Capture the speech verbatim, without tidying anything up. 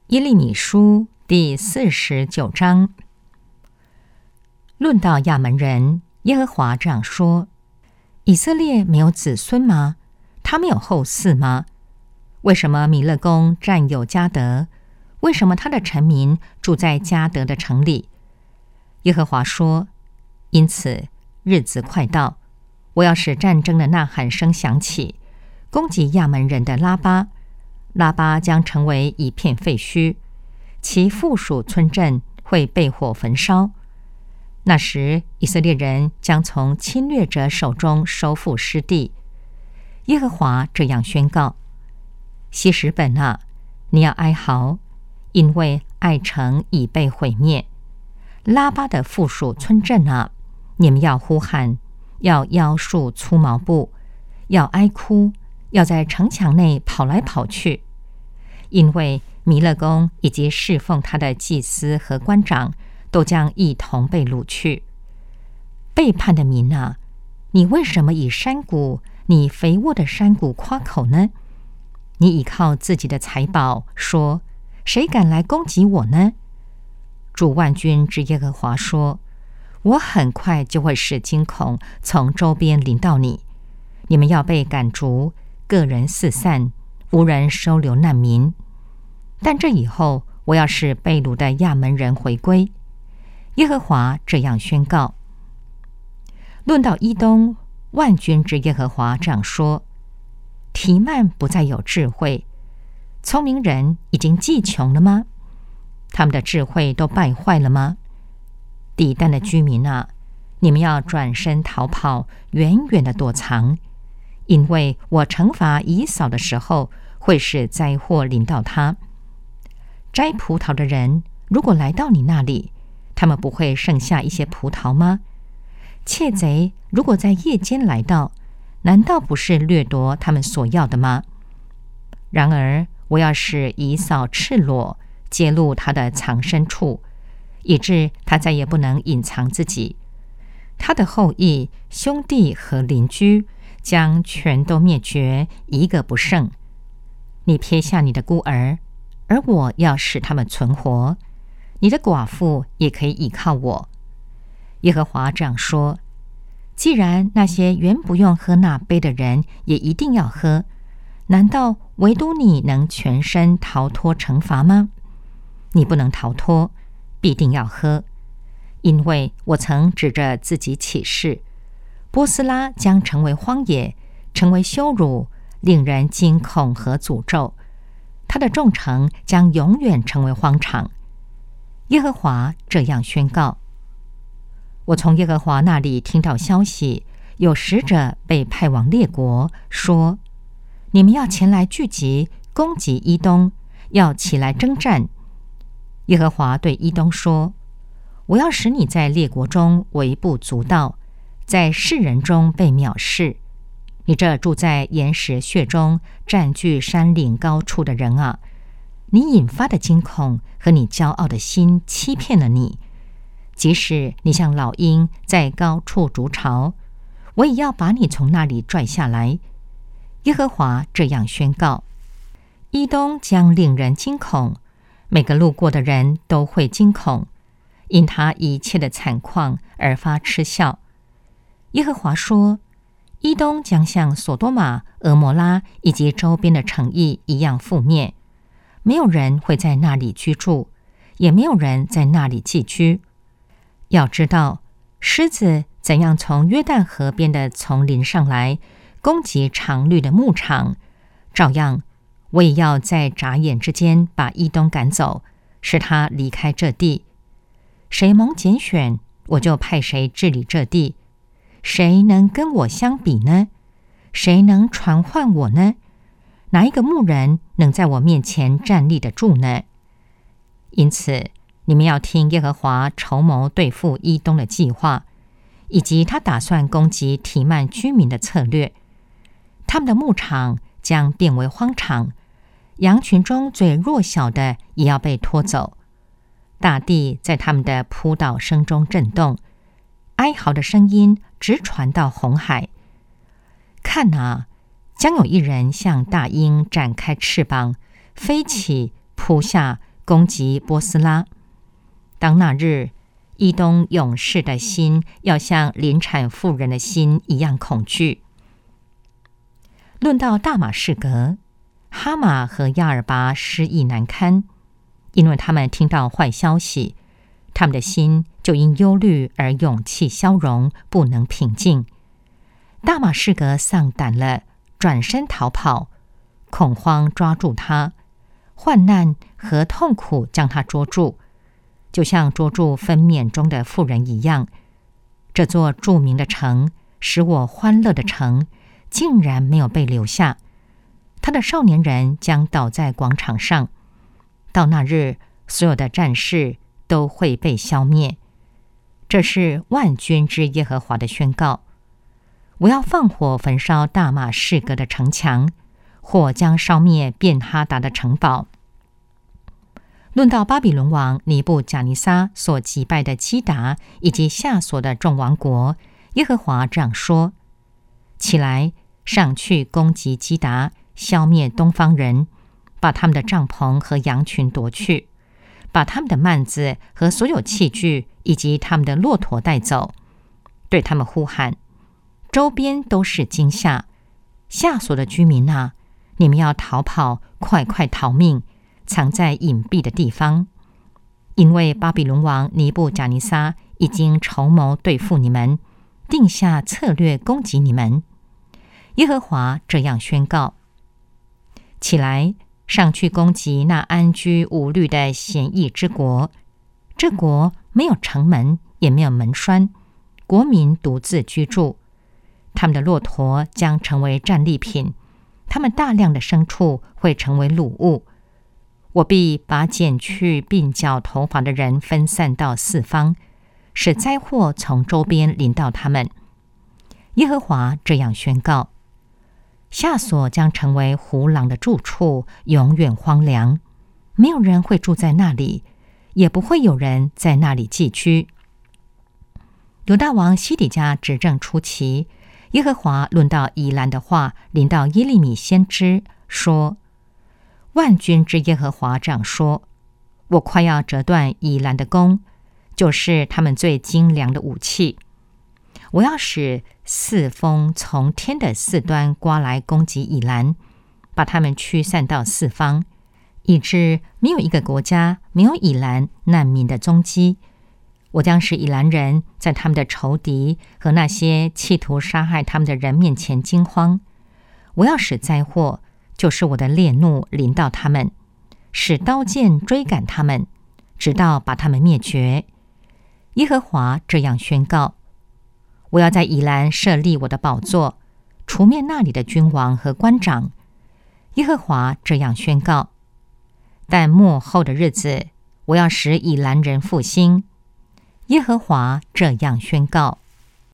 耶利米书第四十九章，论到亚门人，耶和华这样说：以色列没有子孙吗？他没有后嗣吗？为什么米勒公占有迦得？为什么他的臣民住在迦得的城里？耶和华说：因此日子快到，我要使战争的呐喊声响起，攻击亚门人的拉巴。拉巴将成为一片废墟，其附属村镇会被火焚烧。那时，以色列人将从侵略者手中收复失地。耶和华这样宣告：希实本啊，你要哀嚎，因为爱城已被毁灭。拉巴的附属村镇啊，你们要呼喊，要腰束粗毛布，要哀哭，要在城墙内跑来跑去。因为弥勒公以及侍奉他的祭司和官长都将一同被掳去。背叛的民啊，你为什么以山谷，你肥沃的山谷夸口呢？你倚靠自己的财宝，说：谁敢来攻击我呢？主万军之耶和华说：我很快就会使惊恐从周边临到你，你们要被赶逐，个人四散，无人收留难民。但这以后，我要使被掳的亚门人回归。耶和华这样宣告。论到以东，万军之耶和华这样说：提曼不再有智慧，聪明人已经既穷了吗？他们的智慧都败坏了吗？底但的居民啊，你们要转身逃跑，远远的躲藏，因为我惩罚以扫的时候，会使灾祸临到他。摘葡萄的人如果来到你那里，他们不会剩下一些葡萄吗？窃贼如果在夜间来到，难道不是掠夺他们所要的吗？然而我要使以扫赤裸，揭露他的藏身处，以致他再也不能隐藏自己。他的后裔、兄弟和邻居将全都灭绝，一个不剩。你撇下你的孤儿，而我要使他们存活，你的寡妇也可以倚靠我。耶和华这样说：既然那些原不用喝那杯的人也一定要喝，难道唯独你能全身逃脱惩罚吗？你不能逃脱，必定要喝，因为我曾指着自己起誓，波斯拉将成为荒野，成为羞辱，令人惊恐和诅咒。他的众城将永远成为荒场。耶和华这样宣告。我从耶和华那里听到消息，有使者被派往列国，说：你们要前来聚集，攻击以东，要起来征战。耶和华对以东说：我要使你在列国中微不足道，在世人中被藐视。你这住在岩石穴中、占据山岭高处的人啊，你引发的惊恐和你骄傲的心欺骗了你。即使你像老鹰在高处筑巢，我也要把你从那里拽下来。耶和华这样宣告：以东将令人惊恐，每个路过的人都会惊恐，因他一切的惨况而发嗤笑。耶和华说：以东将像索多玛、俄摩拉以及周边的城邑一样覆灭，没有人会在那里居住，也没有人在那里寄居。要知道，狮子怎样从约旦河边的丛林上来，攻击常绿的牧场，照样，我也要在眨眼之间把以东赶走，使他离开这地。谁蒙拣选，我就派谁治理这地。谁能跟我相比呢？谁能传唤我呢？哪一个牧人能在我面前站立得住呢？因此，你们要听耶和华筹谋对付以东的计划，以及他打算攻击提曼居民的策略。他们的牧场将变为荒场，羊群中最弱小的也要被拖走。大地在他们的扑倒声中震动，哀嚎的声音直传到红海。看啊，将有一人像大鹰展开翅膀，飞起，扑下， 攻击波斯拉。当那日，以东勇士的心要像临产妇人的心一样恐惧。论到大马士革，哈马和亚尔拔失意难堪，因为他们听到坏消息，他们的心就因忧虑而勇气消融，不能平静。大马士革丧胆了，转身逃跑，恐慌抓住他，患难和痛苦将他捉住，就像捉住分娩中的妇人一样。这座著名的城，使我欢乐的城，竟然没有被留下。他的少年人将倒在广场上，到那日，所有的战士都会被消灭。这是万军之耶和华的宣告。我要放火焚烧大马士革的城墙，火将烧灭便哈达的城堡。论到巴比伦王尼布甲尼撒所击败的基达以及夏所的众王国，耶和华这样说：起来，上去攻击基达，消灭东方人，把他们的帐篷和羊群夺去，把他们的幔子和所有器具以及他们的骆驼带走，对他们呼喊：周边都是惊吓，夏所的居民啊，你们要逃跑，快快逃命，藏在隐蔽的地方，因为巴比伦王尼布甲尼撒已经筹谋对付你们，定下策略攻击你们。耶和华这样宣告：起来，上去攻击那安居无虑的险夷之国。这国没有城门，也没有门栓，国民独自居住。他们的骆驼将成为战利品，他们大量的牲畜会成为掳物。我必把剪去鬓角头发的人分散到四方，使灾祸从周边临到他们。耶和华这样宣告：夏所将成为胡狼的住处，永远荒凉，没有人会住在那里，也不会有人在那里寄居。犹大王西底家执政初期，耶和华论到以兰的话临到耶利米先知，说：万军之耶和华这样说：我快要折断以兰的弓，就是他们最精良的武器。我要使四风从天的四端刮来攻击以兰，把他们驱散到四方，以致没有一个国家没有以兰难民的踪迹。我将使以兰人在他们的仇敌和那些企图杀害他们的人面前惊慌。我要使灾祸，就是我的烈怒临到他们，使刀剑追赶他们，直到把他们灭绝。耶和华这样宣告：我要在以兰设立我的宝座，除灭那里的君王和官长。耶和华这样宣告：但末后的日子，我要使以兰人复兴。耶和华这样宣告。